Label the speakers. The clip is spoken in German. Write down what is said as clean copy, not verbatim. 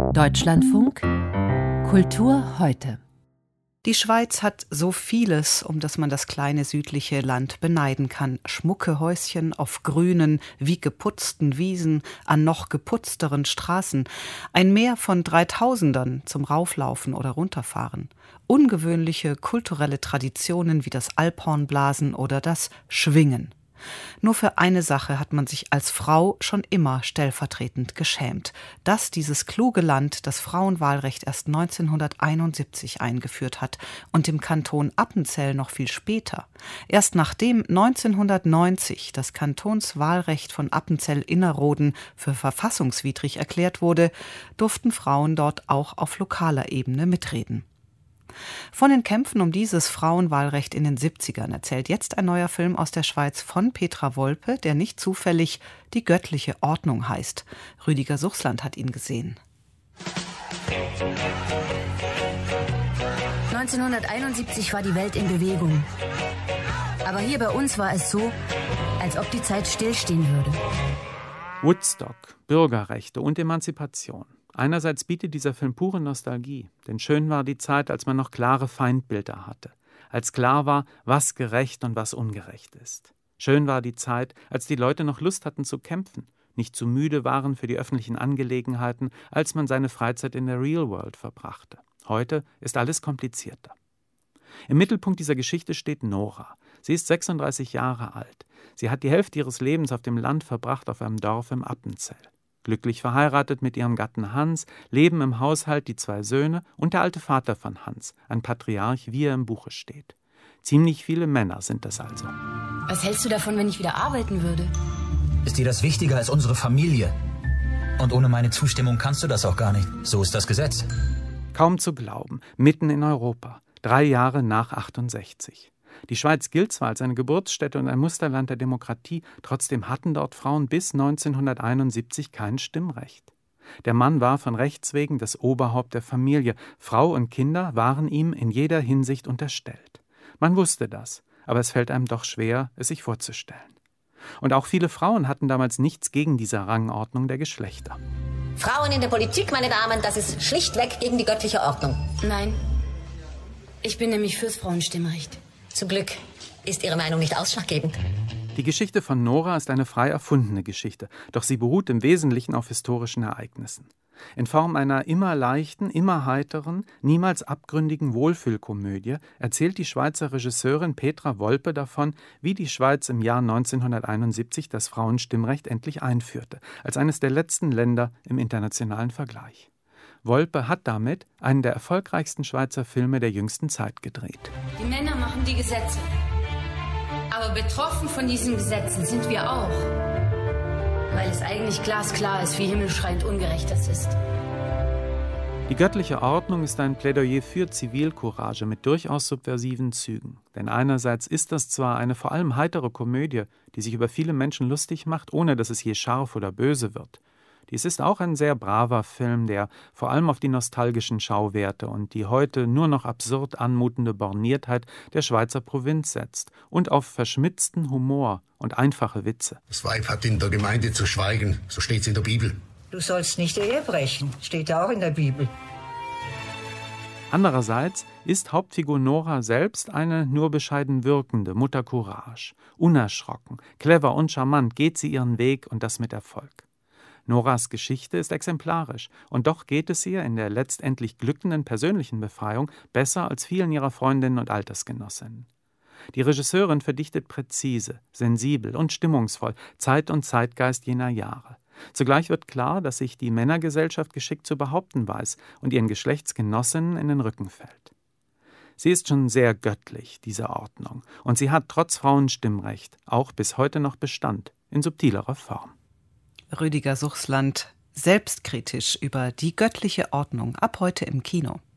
Speaker 1: Deutschlandfunk Kultur heute.
Speaker 2: Die Schweiz hat so vieles, um das man das kleine südliche Land beneiden kann. Schmucke Häuschen auf grünen, wie geputzten Wiesen, an noch geputzteren Straßen. Ein Meer von 3000ern zum Rauflaufen oder Runterfahren. Ungewöhnliche kulturelle Traditionen wie das Alphornblasen oder das Schwingen. Nur für eine Sache hat man sich als Frau schon immer stellvertretend geschämt, dass dieses kluge Land das Frauenwahlrecht erst 1971 eingeführt hat und im Kanton Appenzell noch viel später. Erst nachdem 1990 das Kantonswahlrecht von Appenzell-Innerrhoden für verfassungswidrig erklärt wurde, durften Frauen dort auch auf lokaler Ebene mitreden. Von den Kämpfen um dieses Frauenwahlrecht in den 70ern erzählt jetzt ein neuer Film aus der Schweiz von Petra Wolpe, der nicht zufällig Die göttliche Ordnung heißt. Rüdiger Suchsland hat ihn gesehen.
Speaker 3: 1971 war die Welt in Bewegung. Aber hier bei uns war es so, als ob die Zeit stillstehen würde.
Speaker 4: Woodstock, Bürgerrechte und Emanzipation. Einerseits bietet dieser Film pure Nostalgie, denn schön war die Zeit, als man noch klare Feindbilder hatte, als klar war, was gerecht und was ungerecht ist. Schön war die Zeit, als die Leute noch Lust hatten zu kämpfen, nicht zu müde waren für die öffentlichen Angelegenheiten, als man seine Freizeit in der Real World verbrachte. Heute ist alles komplizierter. Im Mittelpunkt dieser Geschichte steht Nora. Sie ist 36 Jahre alt. Sie hat die Hälfte ihres Lebens auf dem Land verbracht, auf einem Dorf im Appenzell. Glücklich verheiratet mit ihrem Gatten Hans, leben im Haushalt die 2 Söhne und der alte Vater von Hans, ein Patriarch, wie er im Buche steht. Ziemlich viele Männer sind das also.
Speaker 3: Was hältst du davon, wenn ich wieder arbeiten würde?
Speaker 5: Ist dir das wichtiger als unsere Familie? Und ohne meine Zustimmung kannst du das auch gar nicht. So ist das Gesetz.
Speaker 4: Kaum zu glauben, mitten in Europa, 3 Jahre nach 68. Die Schweiz gilt zwar als eine Geburtsstätte und ein Musterland der Demokratie, trotzdem hatten dort Frauen bis 1971 kein Stimmrecht. Der Mann war von Rechts wegen das Oberhaupt der Familie. Frau und Kinder waren ihm in jeder Hinsicht unterstellt. Man wusste das, aber es fällt einem doch schwer, es sich vorzustellen. Und auch viele Frauen hatten damals nichts gegen diese Rangordnung der Geschlechter.
Speaker 6: Frauen in der Politik, meine Damen, das ist schlichtweg gegen die göttliche Ordnung.
Speaker 3: Nein, ich bin nämlich fürs Frauenstimmrecht.
Speaker 6: Zum Glück ist Ihre Meinung nicht ausschlaggebend.
Speaker 4: Die Geschichte von Nora ist eine frei erfundene Geschichte, doch sie beruht im Wesentlichen auf historischen Ereignissen. In Form einer immer leichten, immer heiteren, niemals abgründigen Wohlfühlkomödie erzählt die Schweizer Regisseurin Petra Wolpe davon, wie die Schweiz im Jahr 1971 das Frauenstimmrecht endlich einführte, als eines der letzten Länder im internationalen Vergleich. Wolpe hat damit einen der erfolgreichsten Schweizer Filme der jüngsten Zeit gedreht.
Speaker 3: Die Männer machen die Gesetze. Aber betroffen von diesen Gesetzen sind wir auch. Weil es eigentlich glasklar ist, wie himmelschreiend ungerecht das ist.
Speaker 4: Die göttliche Ordnung ist ein Plädoyer für Zivilcourage mit durchaus subversiven Zügen. Denn einerseits ist das zwar eine vor allem heitere Komödie, die sich über viele Menschen lustig macht, ohne dass es je scharf oder böse wird. Dies ist auch ein sehr braver Film, der vor allem auf die nostalgischen Schauwerte und die heute nur noch absurd anmutende Borniertheit der Schweizer Provinz setzt und auf verschmitzten Humor und einfache Witze.
Speaker 7: Das Weib hat in der Gemeinde zu schweigen, so steht's in der Bibel.
Speaker 8: Du sollst nicht Ehe brechen, steht ja auch in der Bibel.
Speaker 4: Andererseits ist Hauptfigur Nora selbst eine nur bescheiden wirkende Mutter Courage. Unerschrocken, clever und charmant geht sie ihren Weg und das mit Erfolg. Noras Geschichte ist exemplarisch und doch geht es ihr in der letztendlich glückenden persönlichen Befreiung besser als vielen ihrer Freundinnen und Altersgenossinnen. Die Regisseurin verdichtet präzise, sensibel und stimmungsvoll Zeit und Zeitgeist jener Jahre. Zugleich wird klar, dass sich die Männergesellschaft geschickt zu behaupten weiß und ihren Geschlechtsgenossinnen in den Rücken fällt. Sie ist schon sehr göttlich, diese Ordnung, und sie hat trotz Frauenstimmrecht auch bis heute noch Bestand, in subtilerer Form.
Speaker 2: Rüdiger Suchsland, selbstkritisch über die göttliche Ordnung, ab heute im Kino.